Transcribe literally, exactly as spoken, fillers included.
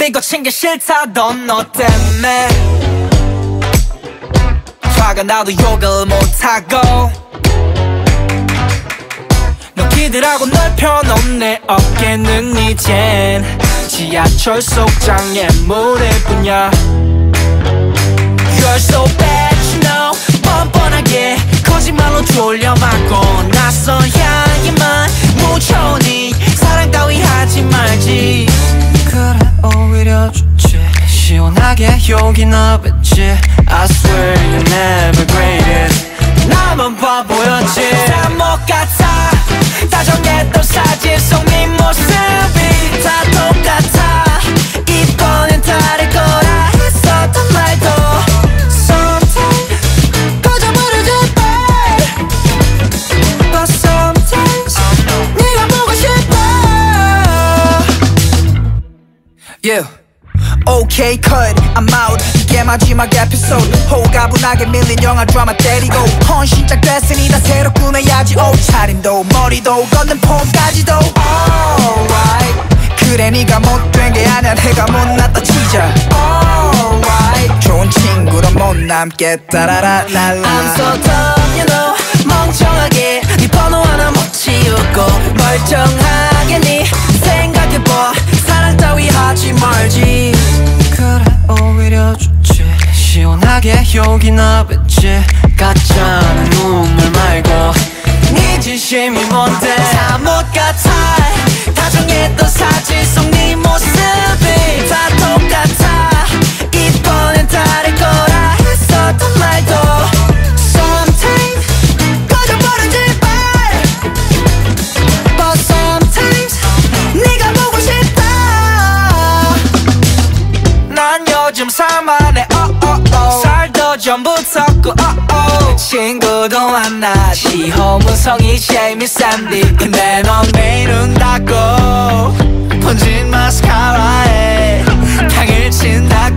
네 거친 게 싫다던 너 때문에 화가 나도 욕을 못하고 너 기대라고 널 펴놓은 내 어깨는 이젠 지하철 속 장애물일 뿐이야. You're so bad you know 뻔뻔하게 거짓말로 졸려맞고 낯선 향기만 묻혀오니 사랑 따위 하지 말지. 그래 오히려 좋지 시원하게 여기 나겠지. I swear you're never greatest. 나만 바보였지. 다 못 같아 다정했던 사진 속 네 모습이 다 똑같아. 이번엔 다를 거라 했었던 말도 Sometimes 꺼져버리지 babe. But sometimes 네가 보고 싶어. Yeah. Okay cut I'm out 이게 마지막 에피소드. 호가분하게 밀린 영화 드라마 때리고 헌신작 됐으니 다 새로 꾸며야지. 옷차림도 머리도 걷는 폼까지도 Alright 그래 네가 못된 게 아니야 내가 못났다 치자. Alright 좋은 친구로 못 남겠다 라라랄라. I'm so dumb you know 멍청하게 네 번호 하나 못 치우고 멀쩡하게 네 생각해봐. 사랑 따위 하지 말지. 그래 오히려 좋지 시원하게 여기 나겠지. 가짜는 눈물 말고 네 진심이 뭔데. 다 못 같아 다정했던 사진 속 네 모습이 다 똑같아. 이번엔 다를 거라 했었던 말도 Sometimes 꺼져버리지 babe. But sometimes 네가 보고 싶다. 난 요즘 살만해 oh, oh, oh. 살도 좀 붙었고 oh, oh. 친구도 만나 시호문성이 재밌삼디. 근데 넌 매일은 닫고 번진 마스카라에 향을 친다고